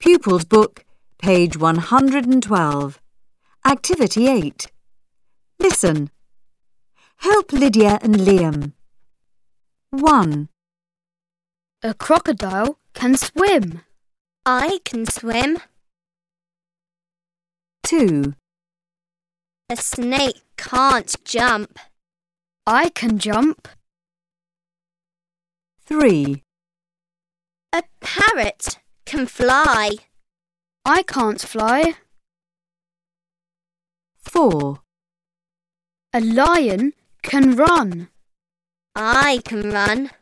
Pupils Book, page 112. Activity 8. Listen. Help Lydia and Liam. 1. A crocodile can swim. I can swim. 2. A snake can't jump. I can jump. 3. A parrot can fly. I can't fly. 4. A lion can run. I can run.